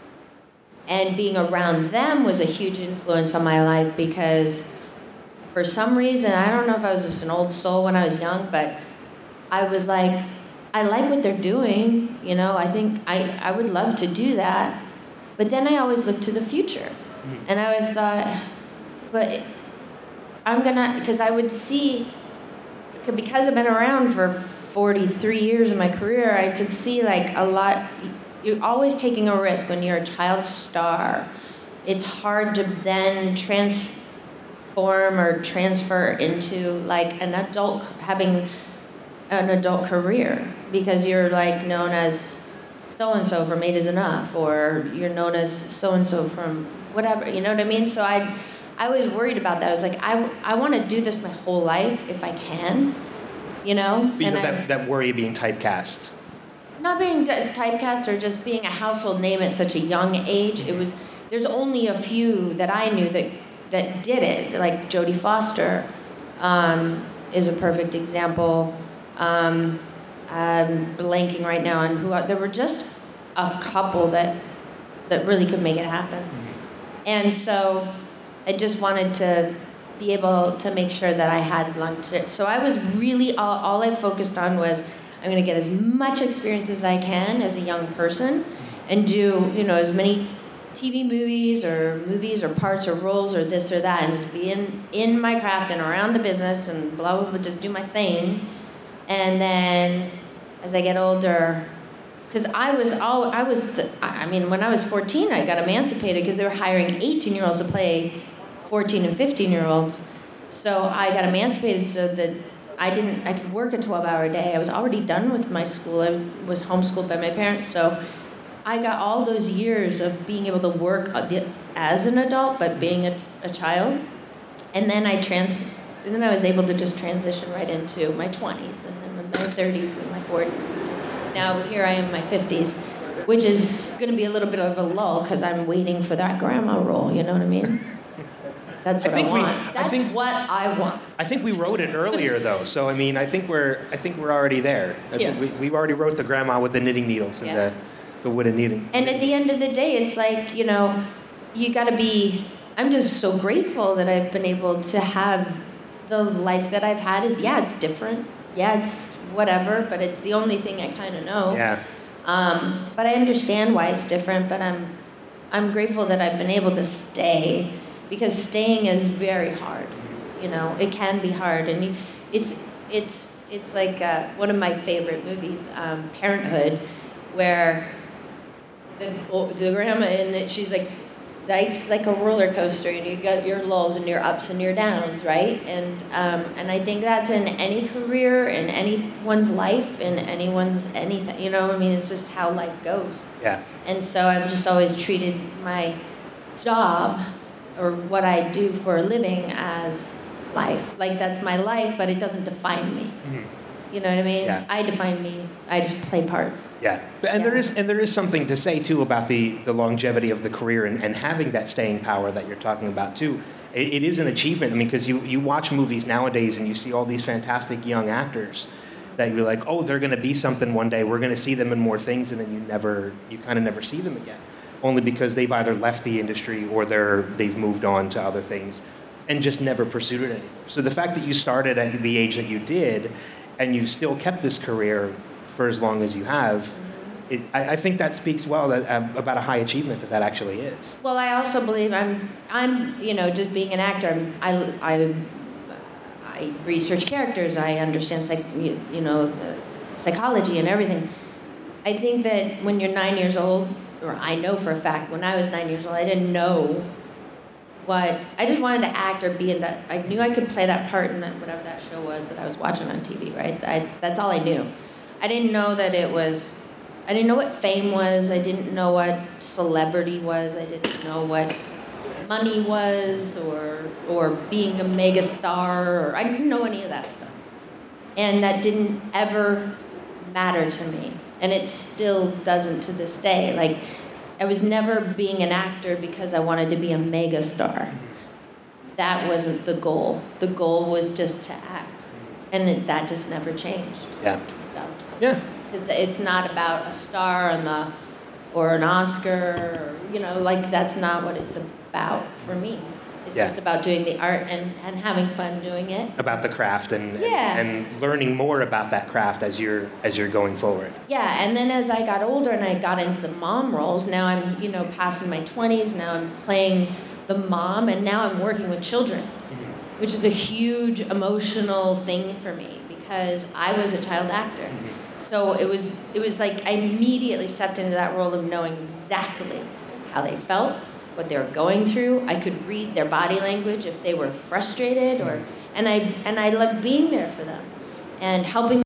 [SPEAKER 2] And being around them was a huge influence on my life because for some reason, I don't know if I was just an old soul when I was young, but I was like, I like what they're doing. You know, I think I would love to do that. But then I always looked to the future. And I always thought, but I'm gonna, because I would see, because I've been around for 43 years of my career, I could see like a lot. You're always taking a risk when you're a child star. It's hard to then transform or transfer into like an adult, having an adult career, because you're like known as so-and-so from 8 is Enough, or you're known as so-and-so from whatever, you know what I mean? So I was worried about that. I was like, I want to do this my whole life if I can, you know?
[SPEAKER 3] But you know, that worry of being typecast.
[SPEAKER 2] Not being typecast or just being a household name at such a young age. There's only a few that I knew that did it, like Jodie Foster is a perfect example. I'm blanking right now on who. There were just a couple that really could make it happen. And so I just wanted to be able to make sure that I had longevity. So I was really, all I focused on was, I'm going to get as much experience as I can as a young person and do, you know, as many TV movies or parts or roles or this or that, and just be in my craft and around the business and blah, blah, blah, just do my thing. And then as I get older, because when I was 14, I got emancipated because they were hiring 18-year-olds to play 14 and 15-year-olds. So I got emancipated so that I could work a 12-hour day. I was already done with my school. I was homeschooled by my parents. So I got all those years of being able to work as an adult, but being a child. And then I was able to just transition right into my 20s, and then my 30s and my 40s. Now here I am in my 50s, which is going to be a little bit of a lull because I'm waiting for that grandma role, you know what I mean? That's what I want. That's what I want.
[SPEAKER 3] I think we wrote it earlier though, so I mean, I think we're already there. I think we already wrote the grandma with the knitting needles and the wooden knitting.
[SPEAKER 2] And at the end of the day, it's like, you know, you got to be. I'm just so grateful that I've been able to have the life that I've had. Yeah, it's different. Yeah, it's whatever, but it's the only thing I kind of know.
[SPEAKER 3] Yeah.
[SPEAKER 2] But I understand why it's different. But I'm grateful that I've been able to stay. Because staying is very hard, you know. It can be hard, and it's like one of my favorite movies, Parenthood, where the grandma in it, she's like, life's like a roller coaster, and you got your lulls and your ups and your downs, right? And I think that's in any career, in anyone's life, in anyone's anything, you know. I mean, it's just how life goes.
[SPEAKER 3] Yeah.
[SPEAKER 2] And so I've just always treated my job, or what I do for a living, as life. Like, that's my life, but it doesn't define me. You know what I mean?
[SPEAKER 3] Yeah.
[SPEAKER 2] I define me. I just play parts.
[SPEAKER 3] Yeah, and
[SPEAKER 2] Yeah.
[SPEAKER 3] there is something to say too about the longevity of the career and having that staying power that you're talking about too. It is an achievement. I mean, because you watch movies nowadays and you see all these fantastic young actors that you're like, oh, they're going to be something one day. We're going to see them in more things, and then you kind of never see them again, only because they've either left the industry or they've moved on to other things and just never pursued it anymore. So the fact that you started at the age that you did, and you still kept this career for as long as you have, I think that speaks well about a high achievement that actually is.
[SPEAKER 2] Well, I also believe I'm just being an actor. I research characters. I understand psychology and everything. I think that when you're 9 years old, or I know for a fact, when I was 9 years old, I didn't know what. I just wanted to act or be in that. I knew I could play that part in whatever that show was that I was watching on TV. Right. That's all I knew. I didn't know that it was. I didn't know what fame was. I didn't know what celebrity was. I didn't know what money was, or being a mega star. Or I didn't know any of that stuff, and that didn't ever matter to me, and it still doesn't to this day. Like, I was never being an actor because I wanted to be a mega star. That wasn't the goal. The goal was just to act, and that just never changed.
[SPEAKER 3] Yeah.
[SPEAKER 2] So.
[SPEAKER 3] Yeah.
[SPEAKER 2] It's not about a star or an Oscar, that's not what it's about for me. It's just about doing the art and having fun doing it.
[SPEAKER 3] About the craft and
[SPEAKER 2] Yeah.
[SPEAKER 3] and learning more about that craft as you're going forward.
[SPEAKER 2] Yeah, and then as I got older and I got into the mom roles, now I'm, passing my 20s, now I'm playing the mom, and now I'm working with children, which is a huge emotional thing for me because I was a child actor. So it was like I immediately stepped into that role of knowing exactly how they felt, what they were going through. I could read their body language if they were frustrated, and I loved being there for them and helping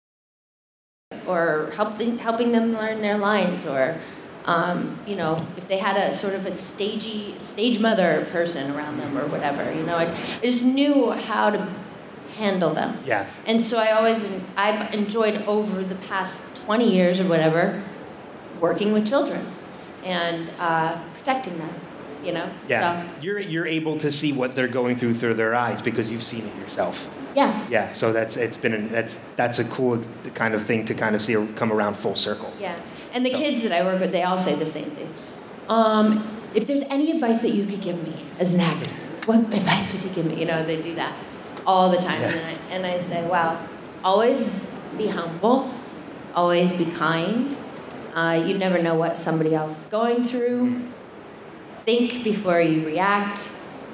[SPEAKER 2] them learn their lines, or if they had a sort of a stage mother person around them or whatever. I just knew how to handle them.
[SPEAKER 3] Yeah.
[SPEAKER 2] And so I've enjoyed over the past 20 years or whatever working with children and protecting them,
[SPEAKER 3] Yeah.
[SPEAKER 2] So,
[SPEAKER 3] You're able to see what they're going through their eyes because you've seen it yourself.
[SPEAKER 2] yeah.
[SPEAKER 3] Yeah. So that's a cool kind of thing to kind of see come around full circle.
[SPEAKER 2] Yeah. And the kids that I work with, they all say the same thing. If there's any advice that you could give me as an actor, what advice would you give me? They do that all the time.
[SPEAKER 3] Yeah.
[SPEAKER 2] And I say, wow, always be humble, always be kind. You never know what somebody else is going through. Think before you react.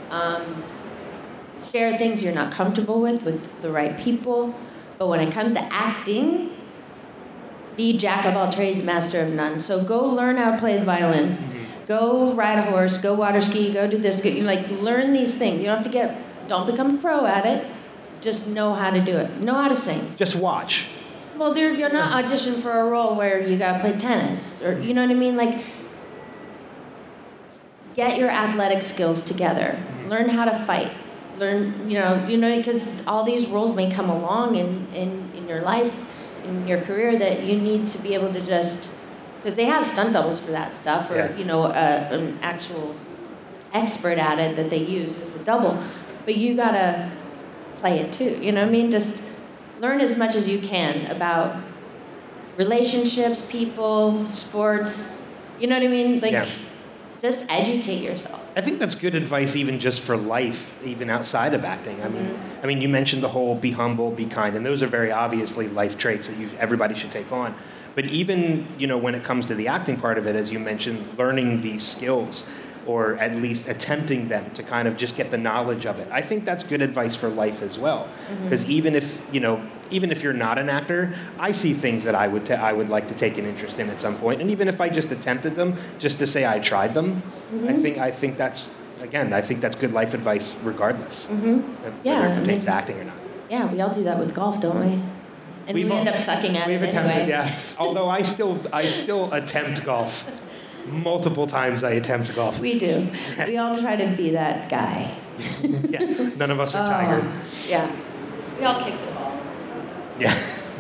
[SPEAKER 2] Share things you're not comfortable with the right people. But when it comes to acting, be jack of all trades, master of none. So go learn how to play the violin. Go ride a horse. Go water ski. Go do this. Learn these things. You don't become a pro at it. Just know how to do it. Know how to sing.
[SPEAKER 3] Just watch.
[SPEAKER 2] Well, you're not auditioning for a role where you gotta play tennis, or you know what I mean. Get your athletic skills together. Learn how to fight. Learn, because all these roles may come along in your life, in your career, that you need to be able to because they have stunt doubles for that stuff, or an actual expert at it that they use as a double. But you gotta play it too. You know what I mean? Just learn as much as you can about relationships, people, sports. You know what I mean? Just educate yourself.
[SPEAKER 3] I think that's good advice, even just for life, even outside of acting. I mean, you mentioned the whole be humble, be kind, and those are very obviously life traits that everybody should take on. But even when it comes to the acting part of it, as you mentioned, learning these skills, or at least attempting them to kind of just get the knowledge of it. I think that's good advice for life as well. Because even if you're not an actor, I see things that I would like to take an interest in at some point. And even if I just attempted them, just to say I tried them, I think that's good life advice regardless. Whether it pertains to acting or not.
[SPEAKER 2] Yeah, we all do that with golf, don't we? And we end up sucking at it anyway.
[SPEAKER 3] Yeah. Although I still attempt golf. Multiple times I attempt golf.
[SPEAKER 2] We do. We all try to be that guy.
[SPEAKER 3] Yeah. None of us are Tiger.
[SPEAKER 2] Yeah. We all kick the ball.
[SPEAKER 3] Yeah.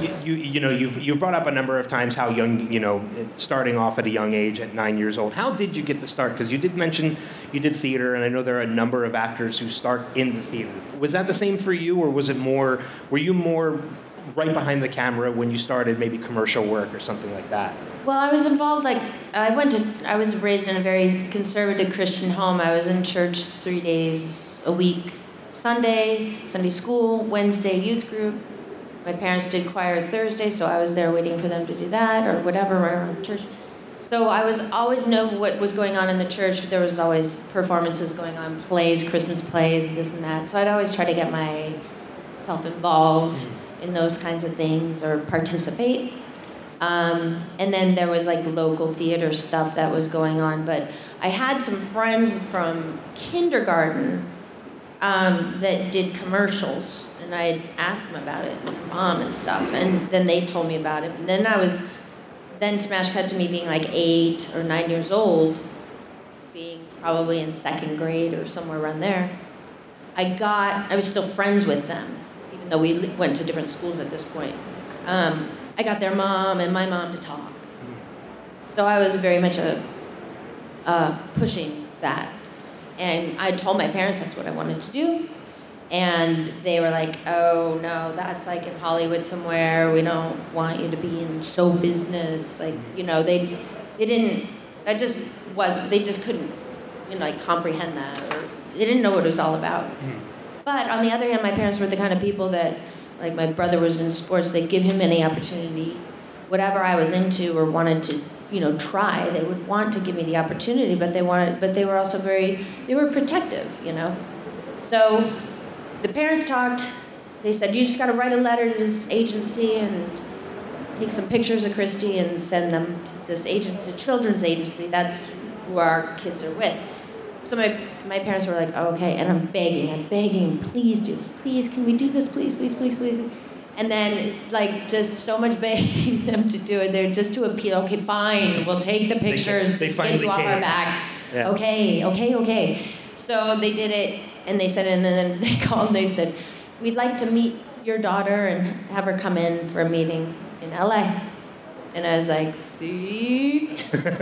[SPEAKER 3] you've brought up a number of times how young, starting off at a young age at 9 years old. How did you get to start? Because you did mention you did theater, and I know there are a number of actors who start in the theater. Was that the same for you, or were you more right behind the camera when you started, maybe commercial work or something like that?
[SPEAKER 2] Well, I was involved, I was raised in a very conservative Christian home. I was in church 3 days a week. Sunday school, Wednesday youth group. My parents did choir Thursday, so I was there waiting for them to do that or whatever, run around the church. So I was always know what was going on in the church. There was always performances going on, plays, Christmas plays, this and that. So I'd always try to get myself involved in those kinds of things or participate. And then there was like local theater stuff that was going on. But I had some friends from kindergarten that did commercials, and I had asked them about it, my mom and stuff, and then they told me about it. And then smash cut to me being like 8 or 9 years old, being probably in second grade or somewhere around there. I was still friends with them, even though we went to different schools at this point. I got their mom and my mom to talk. So I was very much pushing that. And I told my parents that's what I wanted to do. And they were like, oh, no, that's like in Hollywood somewhere. We don't want you to be in show business. Like, they just couldn't, comprehend that. Or they didn't know what it was all about. But on the other hand, my parents were the kind of people that, like my brother was in sports, they'd give him any opportunity. Whatever I was into or wanted to, try, they would want to give me the opportunity, but they were also they were protective, So the parents talked. They said, you just got to write a letter to this agency and take some pictures of Christy and send them to this agency, children's agency. That's who our kids are with. So my parents were like, oh, okay, and I'm begging, please do this, please, can we do this, please, please, please, please. And then, just so much begging them to do it. They're just to appeal. Okay, fine, we'll take the pictures.
[SPEAKER 3] They
[SPEAKER 2] just
[SPEAKER 3] finally
[SPEAKER 2] get you off our back.
[SPEAKER 3] Yeah.
[SPEAKER 2] Okay. So they did it, and they said, and then they called and they said, we'd like to meet your daughter and have her come in for a meeting in LA. And I was like, see?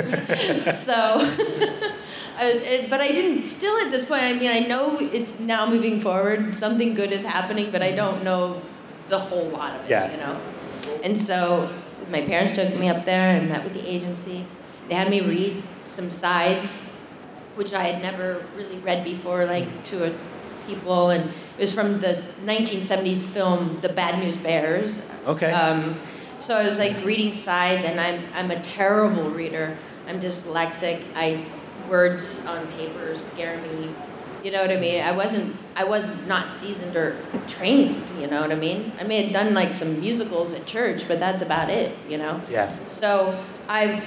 [SPEAKER 2] So, but I didn't, still at this point, I know it's now moving forward, something good is happening, but I don't know the whole lot of it, And so my parents took me up there and met with the agency. They had me read some sides, which I had never really read before, to people, and it was from the 1970s film, The Bad News Bears.
[SPEAKER 3] Okay.
[SPEAKER 2] So I was reading sides, and I'm a terrible reader. I'm dyslexic. Words on paper scare me. You know what I mean? I was not seasoned or trained. You know what I mean? I may have done some musicals at church, but that's about it.
[SPEAKER 3] Yeah.
[SPEAKER 2] So I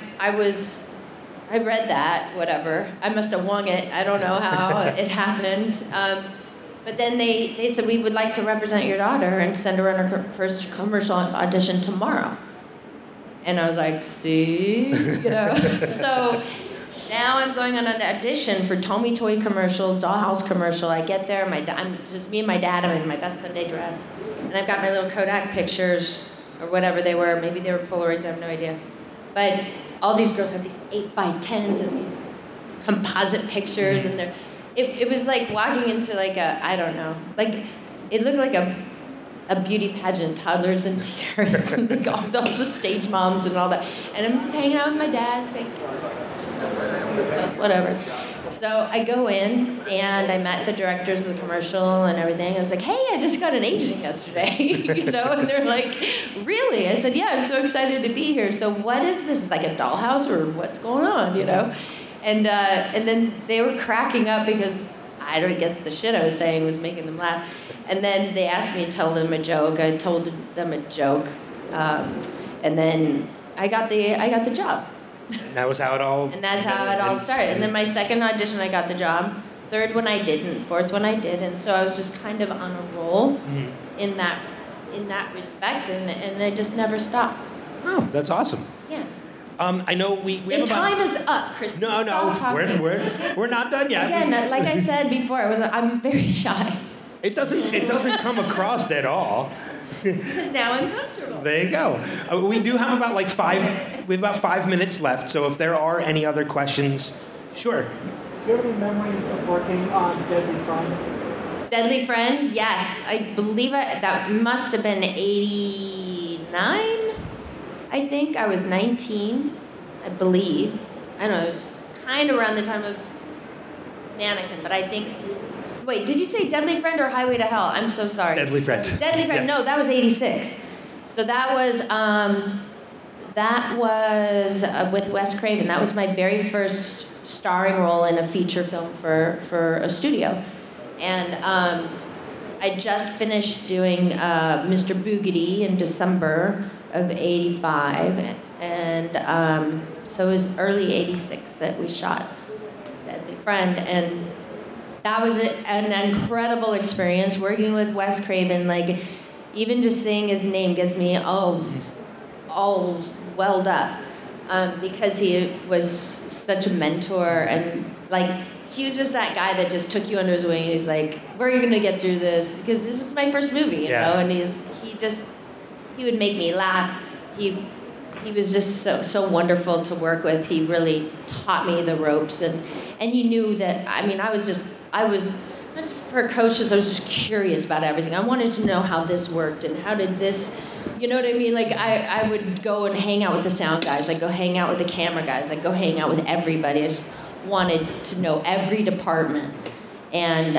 [SPEAKER 2] read that, whatever. I must have wung it. I don't know how it happened. But then they said, we would like to represent your daughter and send her on her first commercial audition tomorrow. And I was like, see? So now I'm going on an audition for Tommy Toy commercial, Dollhouse commercial. I get there, I'm just me and my dad. I'm in my best Sunday dress. And I've got my little Kodak pictures, or whatever they were. Maybe they were Polaroids, I have no idea. But all these girls have these 8x10s and these composite pictures, and it was like walking into I don't know, it looked like a beauty pageant, toddlers in tears, and all the stage moms and all that. And I'm just hanging out with my dad, saying, whatever. So I go in, and I met the directors of the commercial and everything. I was like, hey, I just got an agent yesterday, and they're like, really? I said, yeah, I'm so excited to be here. So what is this? Is like a dollhouse, or what's going on, And then they were cracking up because I don't guess the shit I was saying was making them laugh. And then they asked me to tell them a joke. I told them a joke, and then I got the job.
[SPEAKER 3] And that was how it all.
[SPEAKER 2] And that's how it all started. And then my second audition, I got the job. Third one, I didn't. Fourth one, I did. And so I was just kind of on a roll in that respect, and I just never stopped.
[SPEAKER 3] Oh, that's awesome.
[SPEAKER 2] Yeah.
[SPEAKER 3] I know we have
[SPEAKER 2] Your time is up, Kristen.
[SPEAKER 3] No,
[SPEAKER 2] Stop talking.
[SPEAKER 3] we're not done yet.
[SPEAKER 2] Again, like I said before, I'm very shy.
[SPEAKER 3] It doesn't come across at all.
[SPEAKER 2] Because now I'm comfortable.
[SPEAKER 3] There you go. We do have about like we have about 5 minutes left. So if there are any other questions, sure.
[SPEAKER 5] Do you have any memories of working on Deadly Friend?
[SPEAKER 2] Deadly Friend, yes. I believe that must have been 89, I think. I was 19, I believe. I don't know, it was kind of around the time of Mannequin, but I think... Wait, did you say Deadly Friend or Highway to Hell? I'm so sorry.
[SPEAKER 3] Deadly Friend.
[SPEAKER 2] Deadly Friend,
[SPEAKER 3] Yeah.
[SPEAKER 2] no, that was 86. So that was with Wes Craven. That was my very first starring role in a feature film for a studio. And I just finished doing Mr. Boogedy in December of 85. And so it was early 86 that we shot Deadly Friend. And that was an incredible experience working with Wes Craven. Like, even just saying his name gets me all welled up because he was such a mentor, and like he was just that guy that just took you under his wing. And he's like, "Where are you gonna get through this?" Because it was my first movie, you know. And he would make me laugh. He was just so wonderful to work with. He really taught me the ropes, and he knew that. I mean, I was not just precocious. I was just curious about everything. I wanted to know how this worked and how did this, you know what I mean? Like I would go and hang out with the sound guys. I'd go hang out with the camera guys. I'd go hang out with everybody. I just wanted to know every department, and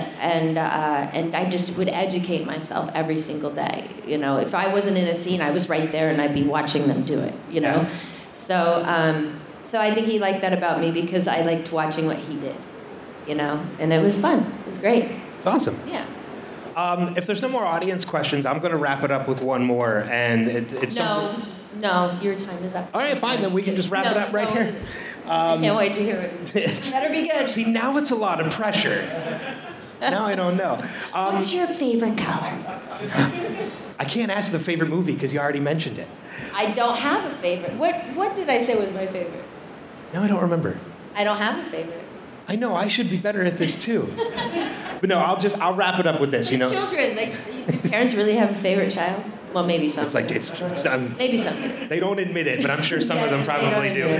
[SPEAKER 2] I just would educate myself every single day. You know, if I wasn't in a scene, I was right there and I'd be watching them do it. You know, so I think he liked that about me because I liked watching what he did. You know, and it was fun. It was great.
[SPEAKER 3] It's awesome.
[SPEAKER 2] Yeah.
[SPEAKER 3] If there's no more audience questions, I'm going to wrap it up with one more, and it's something...
[SPEAKER 2] No, your time is up.
[SPEAKER 3] All right, fine, then we can just wrap it up right here.
[SPEAKER 2] I can't wait to hear it. It better be good.
[SPEAKER 3] See, now it's a lot of pressure. Now I don't know.
[SPEAKER 2] What's your favorite color?
[SPEAKER 3] I can't ask the favorite movie because you already mentioned it.
[SPEAKER 2] I don't have a favorite. What did I say was my favorite?
[SPEAKER 3] No, I don't remember.
[SPEAKER 2] I don't have a favorite.
[SPEAKER 3] I know, I should be better at this too. But no, I'll wrap it up with this, you know.
[SPEAKER 2] Children, like, do parents really have a favorite child? Well, maybe some.
[SPEAKER 3] It's like,
[SPEAKER 2] maybe some.
[SPEAKER 3] They don't admit it, but I'm sure some of them
[SPEAKER 2] They
[SPEAKER 3] probably do.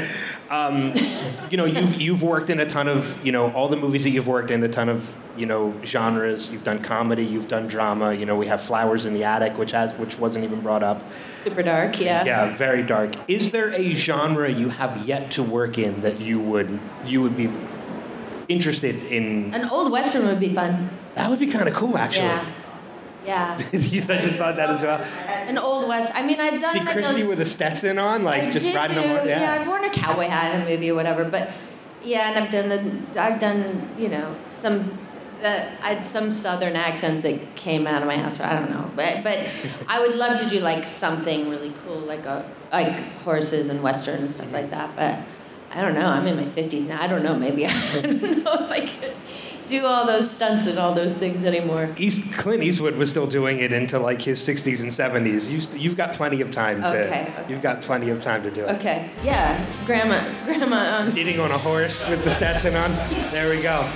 [SPEAKER 3] You know, you've worked in a ton of, you know, all the movies that you've worked in, a ton of, you know, genres. You've done comedy, you've done drama. You know, we have Flowers in the Attic, which wasn't even brought up.
[SPEAKER 2] Super dark, yeah.
[SPEAKER 3] Yeah, very dark. Is there a genre you have yet to work in that you would be interested in?
[SPEAKER 2] An old Western would be fun.
[SPEAKER 3] That would be kind of cool, actually.
[SPEAKER 2] Yeah.
[SPEAKER 3] I just thought that as well.
[SPEAKER 2] An old West. I mean, I've done.
[SPEAKER 3] See Christy with a Stetson on, like just riding on.
[SPEAKER 2] Yeah, I've worn a cowboy hat in a movie or whatever. But yeah, and I've done, you know, some Southern accent that came out of my house. I don't know, but I would love to do like something really cool, like horses and Western and stuff like that. But I don't know. I'm in my 50s now. I don't know. Maybe I don't know if I could do all those stunts and all those things anymore.
[SPEAKER 3] Clint Eastwood was still doing it into like his 60s and 70s. You've got plenty of time to. Okay. You've got plenty of time to do it.
[SPEAKER 2] Okay. Yeah. Grandma.
[SPEAKER 3] Eating on a horse with the Stetson on. There we go.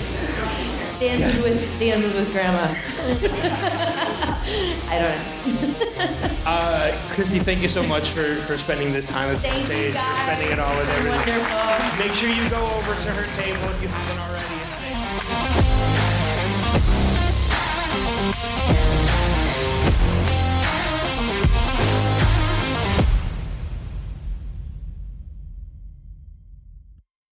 [SPEAKER 2] Dances with grandma. I don't know.
[SPEAKER 3] Christy, thank you so much for spending this time with us, for spending it all with everyone.
[SPEAKER 2] Wonderful.
[SPEAKER 3] Make sure you go over to her table if you haven't already.